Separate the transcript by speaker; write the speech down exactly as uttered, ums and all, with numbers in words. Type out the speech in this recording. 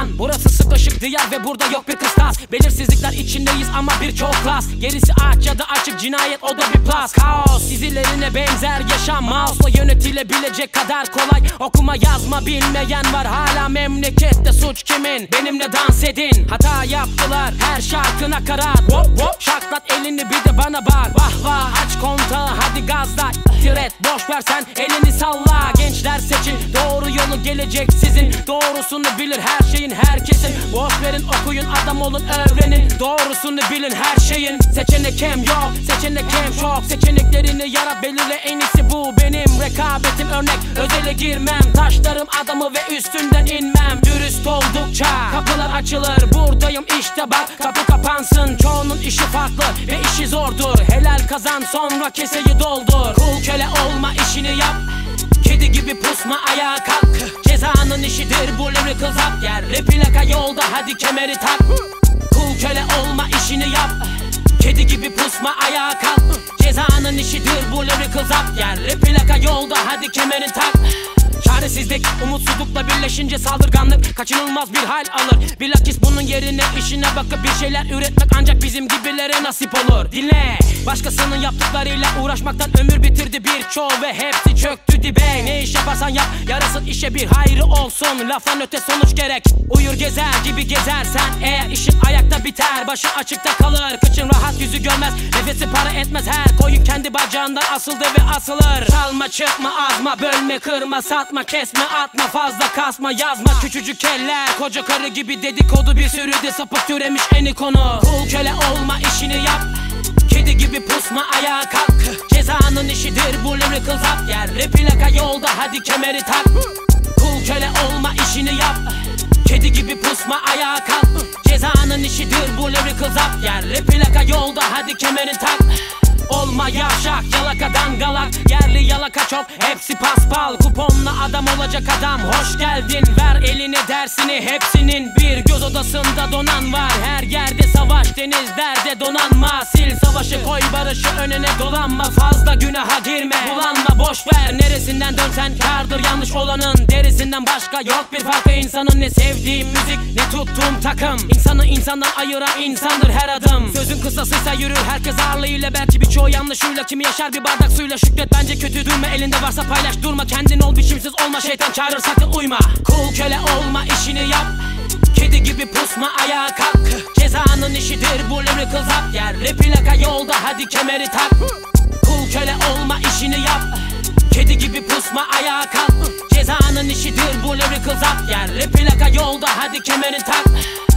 Speaker 1: lan. Burası sıkışık diyar ve burada yok bir kıstas. Belirsizlikler içindeyiz ama birçok klas. Gerisi aç ya da açık cinayet, o da bir plus. Kaos dizilerine benzer yaşam, mouse'la yönetilebilecek kadar kolay. Okuma yazma bilmeyen var hala memlekette, suç kimin? Benimle dans edin. Hata yaptılar, her şarkı nakarat. Hop hop şaklat elini bir de bana bak. Vah vah aç kontağı hadi gazla. Tiret boş ver sen elini salla. Gençler seçin doğru yolu, gelecek sizin. Doğrusunu bilir her şeyin herkesin. Boş verin okuyun adam olun öğrenin. Doğrusunu bilin her şeyin. Seçenek hem yok seçenek hem çok. Seçeneklerini yarat belirle, en iyisi bu. Benim rekabetim örnek, özele girmem. Taşlarım adamı ve üstünden inmem. Dürüst oldukça kapılar açılır. Buradayım işte bak, kapı kapansın. Çoğunun işi farklı ve işi zordur. Helal kazan sonra keseyi doldur. Kul köle olma işini yap. Kedi gibi pusma ayağa kalk. Cezanın işidir bu lyrical zap. Yerli plaka yolda hadi kemeri tak. Kul köle olma işini yap. Kedi gibi pusma ayağa kalk. Cezanın işidir bu lyrical zap. Yerli plaka yolda hadi kemerini tak. Çaresizlik umutsuzlukla birleşince saldırganlık kaçınılmaz bir hal alır. Bilakis bunun yerine işine bakıp bir şeyler üretmek ancak bizim gibilere nasip olur. Dinle, başkasının yaptıklarıyla uğraşmaktan ömür bitirdi birçoğu ve hepsi çöktü dibe. Ne iş yaparsan yap yarasın işe bir hayrı olsun. Laftan öte sonuç gerek. Uyur gezer gibi gezersen eğer işin ayakta biter. Başın açıkta kalır, kıçın rahat yüzü görmez. Nefesi para etmez, her koyun kendi bacağından asıldı ve asılır. Çalma çıkma azma, bölme kırma satma, kesme atma, fazla kasma yazma. Küçücük eller koca karı gibi dedikodu, bir sürü de sapık türemiş eni konu. Kul köle olma işini yap. Kedi gibi pusma ayağa kalk. Cezanın işidir bu lyrical zap. Yerli plaka yolda hadi kemeri tak. Kul köle olma işini yap. Kedi gibi pusma ayağa kalk. Cezanın işidir bu lyrical zap. Yerli plaka yolda hadi kemerini tak. Olma yavşak yalakadan galak. Yerli yalaka çok hepsi paspal. Kuponla adam olacak adam, hoş geldin. Ver eline dersini hepsinin. Bir göz odasında donan var. Her yerde savaş, denizlerde donanma. Sil savaşı koy barışı önüne dolanma. Fazla günaha girme, bulanma boş ver. Neresinden dönsen kârdır yanlış olanın. Derisinden başka yok bir farkı insanın. Ne sevdiğim müzik ne tuttuğum takım. İnsanı insandan ayıran insandır her adım. Sözün kısasıysa yürür herkes ağırlığıyla. Belki birçoğu yanlışıyla, kimi yaşar bir bardak suyla. Şükret bence kötü durma, elinde varsa paylaş durma. Kendin ol biçimsiz olma, şeytan çağırır sakın uyma. Kul köle olma işini yap. Kedi gibi pusma ayağa kalk. Cezanın işidir bu lyrical zap. Yerli plaka yolda hadi kemeri tak. Kul köle olma işini yap. Kedi gibi pusma ayağa kalk. Cezanın işidir bu lyrical zap. Yerli plaka yolda hadi kemerini tak.